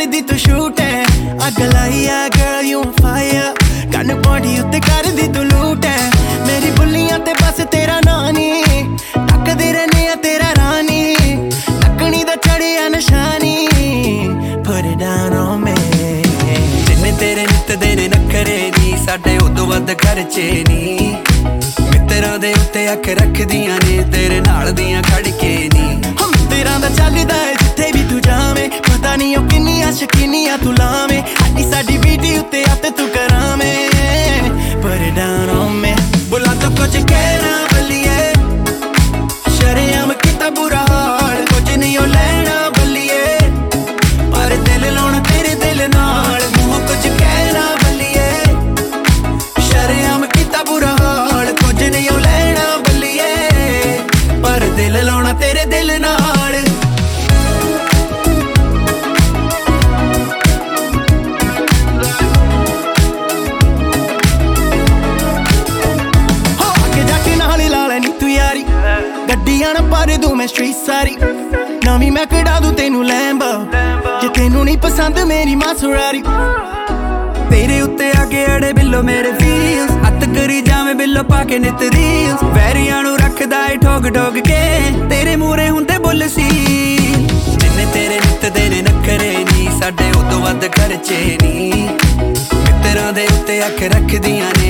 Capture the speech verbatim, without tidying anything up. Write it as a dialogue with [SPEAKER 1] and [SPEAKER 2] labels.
[SPEAKER 1] करदी तू शूट है अग लाई है girl you on fire गन पौड़ी उत्ते करदी तू लूट है मेरी बुल्लियां ते बस तेरा नानी टकदे रहने आ तेरा रानी टकनी दा चढ़िया निशानी put it down on me जिन्ने तेरे नित देने नखरे नी साडे उदों वध खर्चे नी मित्तरां दे उत्ते अख रखदियां ने तेरे नाल दियां खड़के नी हम तेरा दा चलदा है जिथे भी तू जावे पता नहीं ओ किन्नियां शकीनियां तू लावे अड्डी साडी बीटी उत्ते अत तू करावे put it down on me बुला तो कुछ कहना बल्लिए शरेआम किता बुरा हाल कुछ नहीं ओ लेना बल्लिए पर दिल लाउणा तेरे दिल नाल मुंह कुछ कहना बल्लिए शरेआम किता बुरा हाल कुछ नहीं ओ लेना बल्लिए पर दिल लाउणा तेरे दिल नाल गड्डियां ना पर दूं मैं स्ट्रीट सारी नवी मैं कढ़ा दूं तेनू लैम्बो जे तेनू नहीं पसंद मेरी मासुरारी तेरे उत्ते आके अड़े बिल्लो मेरे फील्स हत्थ करी जावे बिल्लो पाके नित रील्स वैरियां नू रखदा है ठोक ठोक के तेरे मूरे हुंदे बुल सी जिन्ने तेरे नित देने नखरे नी साडे उदों वध खर्चे नी मित्तरां दे उत्ते अख रखदियां ने